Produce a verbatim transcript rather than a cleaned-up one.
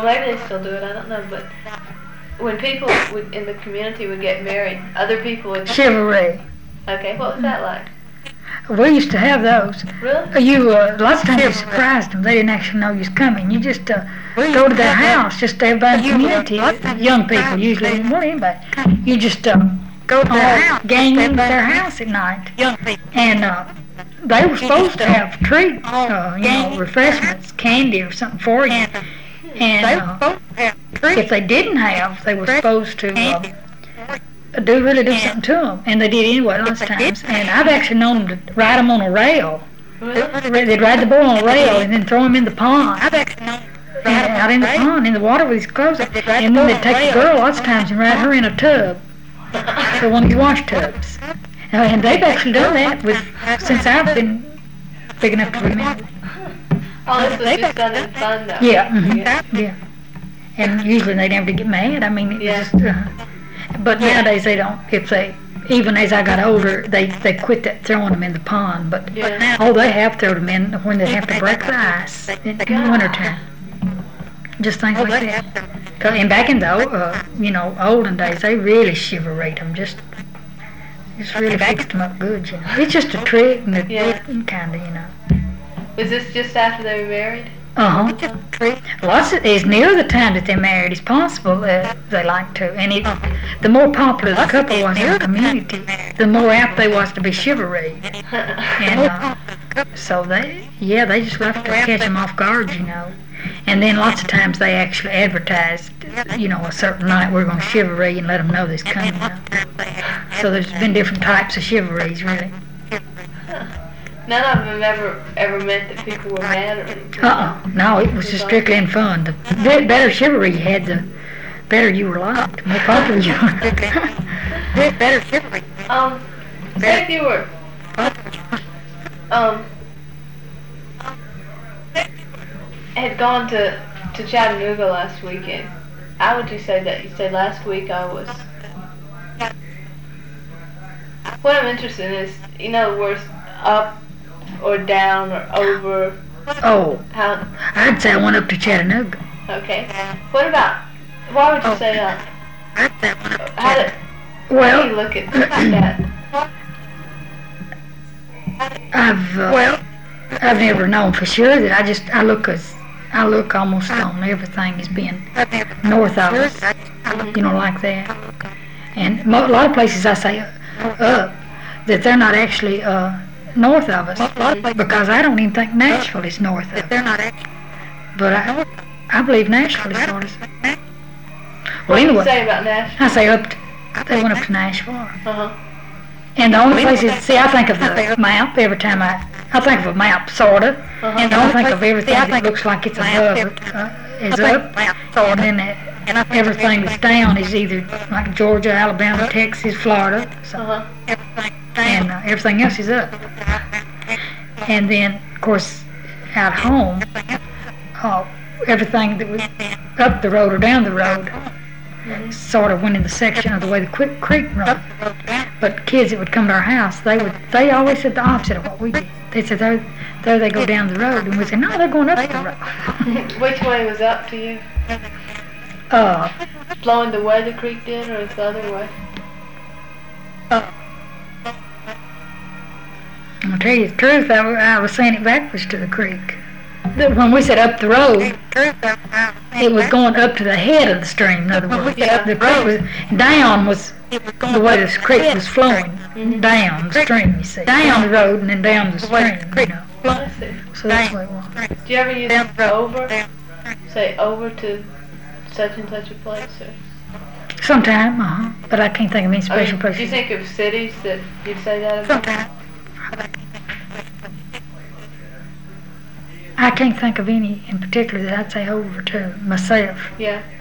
well, maybe they still do it. I don't know, but when people would, in the community would get married, other people would. Chivalry. Okay, what was that like? We used to have those. Really? You, uh, lots of times you surprised them. They didn't actually know you was coming. You just uh, go to their house, just everybody in the community, young people usually, well, anybody. You just uh, go to their house, gang into their house at night. And uh, they were supposed to have treat, uh, you know, refreshments, candy or something for you. And uh, if they didn't have, they were supposed to uh, do really do something to them, and they did anyway lots of times. And I've actually known them to ride them on a rail. They'd ride the boy on a rail and then throw him in the pond. And out in the pond, in the water with his clothes on. And then they'd take the girl lots of times and ride her in a tub, so one of these wash tubs. And they've actually done that with since I've been big enough to remember. Oh, this was just done in fun, though. Yeah, mm-hmm. yeah. And usually they never get mad. I mean, it yeah. was just. Uh, But nowadays they don't. If they, even as I got older, they they quit that throwing them in the pond. But yeah. oh, they have thrown them in when they have to break the ice in the wintertime. Just things like that. And back in the uh, you know olden days, they really chivalried them. Just just really fixed them up good. You know, it's just a trick and a yeah. kind of you know. Was this just after they were married? Uh huh. Lots of, as near the time that they're married as possible, uh, they like to. And it, the more popular the couple was in the community, the more apt they was to be chivalry. And uh, so they, yeah, they just left to catch them off guard, you know. And then lots of times they actually advertised, you know, a certain night we're going to chivalry and let them know this coming. You know? So there's been different types of chivalries, really. None of them ever ever meant that people were mad or anything. Uh-uh. No, it was just strictly in fun. The better chivalry you had, the better you were liked, the more popular you were. Better chivalry. Um, say if you were, um, had gone to, to Chattanooga last weekend, how would you say that? You said last week I was. What I'm interested in is, you know, the worst up or down or over. Oh, how? I'd say I went up to Chattanooga. Okay. What about? Why would you say up? I'd say I went up to How did? Well, how do you look at that? I've uh, well, I've never known for sure that I just I look as I look almost on everything as being north of us, you know, like that. And mo- a lot of places I say up that they're not actually uh. north of us, because I don't even think Nashville is north of us. But I, I believe Nashville is north of us. Well, anyway, what do you say about Nashville? I say up to, they went up to Nashville. Uh-huh. And the only place is, see, I think of the map every time I, I think of a map, sort of, uh-huh. and I think of everything that looks like it's above it, uh, is up, and then it, everything that's down is either like Georgia, Alabama, Texas, Florida, so. Uh-huh. And uh, everything else is up. And then, of course, out home, uh, everything that was up the road or down the road mm-hmm. sort of went in the section of the way the quick creek run. But kids that would come to our house, they would they always said the opposite of what we did. They said, there, there they go down the road. And we said, no, they're going up the road. Which way was up to you? Uh, Flowing the way the creek did, or the other way? Uh, I'll tell you the truth, I, I was saying it backwards to the creek. When we said up the road, it was going up to the head of the stream, in other words. The creek was, down was the way the creek was flowing, mm-hmm. down the stream, you see. Down the road and then down the stream, you know. So that's the way it was. Do you ever use over? Say over to such and such a place? Or? Sometime, uh-huh. But I can't think of any special oh, places. Do you think of cities that you'd say that about? Sometime. I can't think of any in particular that I'd say over to myself. Yeah.